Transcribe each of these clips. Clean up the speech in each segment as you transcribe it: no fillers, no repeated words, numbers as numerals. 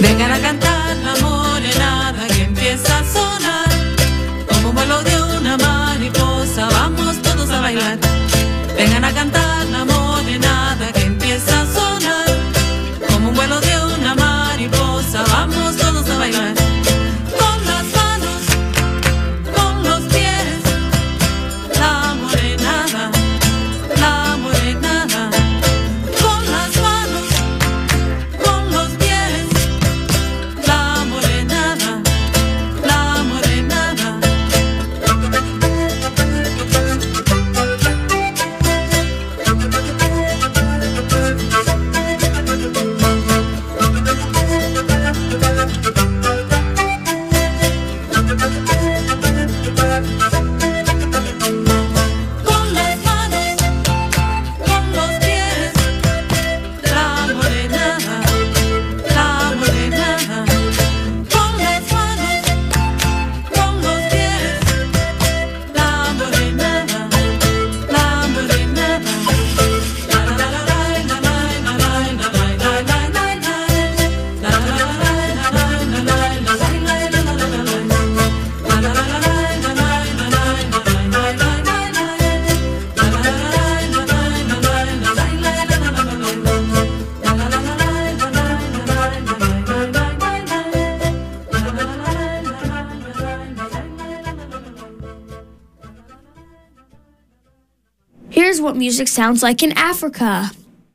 Vengan a cantar la morenada que empieza a sonar, como un vuelo de una mariposa, vamos todos a bailar. Vengan a cantar la morenada que empieza a sonar, como un vuelo de una mariposa, vamos todos a bailar. Con las manos, con los pies, la morenada, la morenada. Con las manos, con los pies, la morenada, la morenada. Con las manos, con los pies, la morenada, la morenada. Con las manos, con los pies, la morenada, la morenada. La la la la la la la la la la la la Here's what music sounds like in Africa.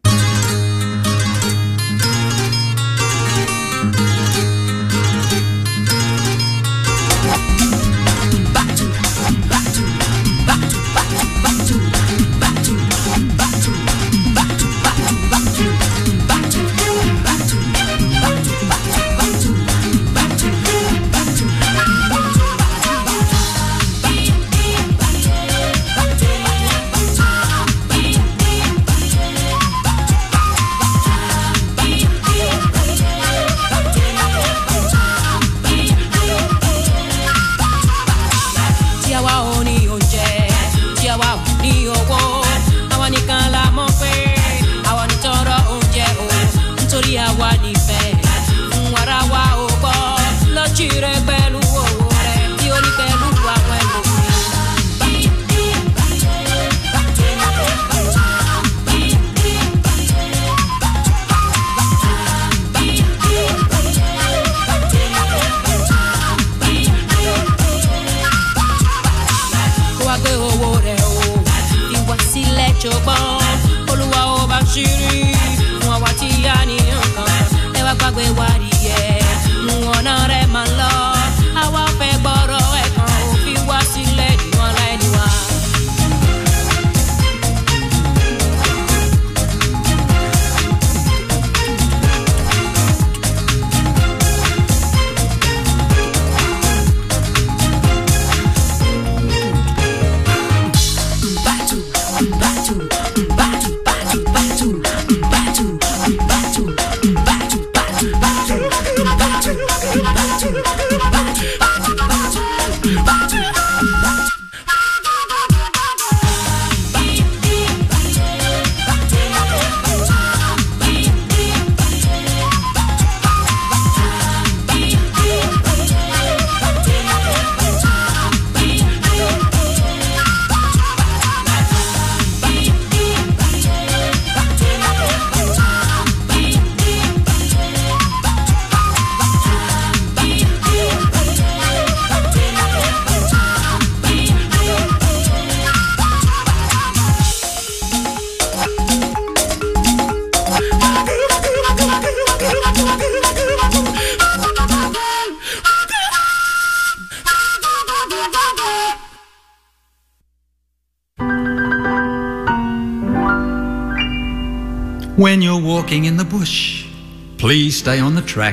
When you're walking in the bush, please stay on the track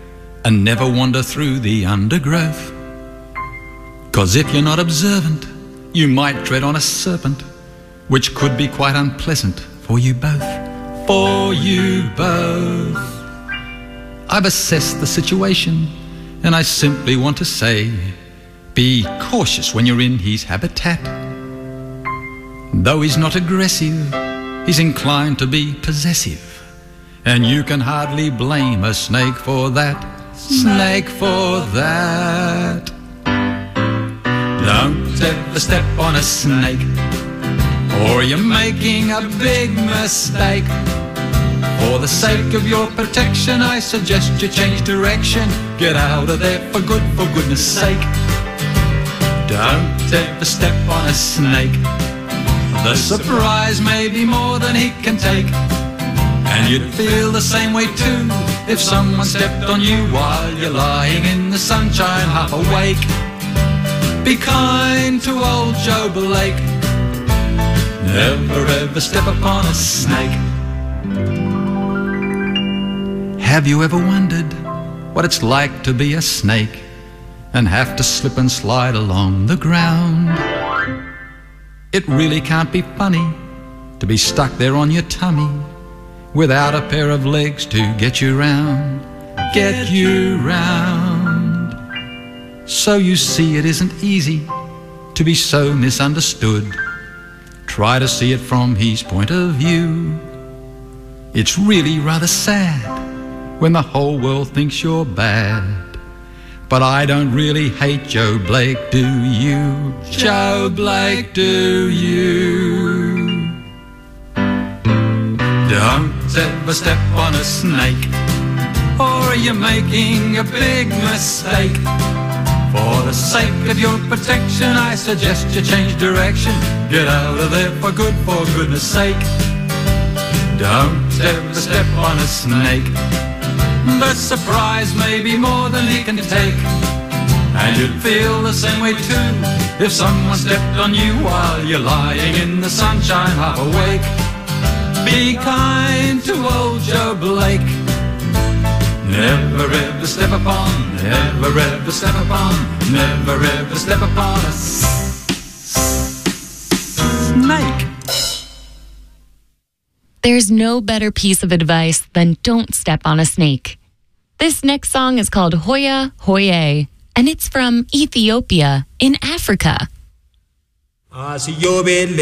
and never wander through the undergrowth. 'Cause if you're not observant, you might tread on a serpent, which could be quite unpleasant for you both. For you both. I've assessed the situation, and I simply want to say, be cautious when you're in his habitat. Though he's not aggressive, he's inclined to be possessive. and you can hardly blame a snake for that. Snake for that. Don't ever step on a snake, or you're making a big mistake. For the sake of your protection, I suggest you change direction. Get out of there for good, for goodness sake. Don't ever step on a snake. The surprise may be more than he can take. And you'd feel the same way too if someone stepped on you while you're lying in the sunshine half awake. Be kind to old Joe Blake. Never ever step upon a snake. Have you ever wondered what it's like to be a snake and have to slip and slide along the ground? It really can't be funny to be stuck there on your tummy without a pair of legs to get you round. Get you round. So you see, it isn't easy to be so misunderstood. Try to see it from his point of view. It's really rather sad when the whole world thinks you're bad. But I don't really hate Joe Blake, do you? Joe Blake, do you? Don't ever step on a snake, or you're making a big mistake. For the sake of your protection, I suggest you change direction. Get out of there for good, for goodness sake. Don't ever step on a snake. The surprise may be more than he can take. And you'd feel the same way too if someone stepped on you while you're lying in the sunshine half awake. Be kind to old Joe Blake. Never ever step upon, never ever step upon, never ever step upon a snake. There's no better piece of advice than don't step on a snake. This next song is called Hoya Hoye, and it's from Ethiopia in Africa.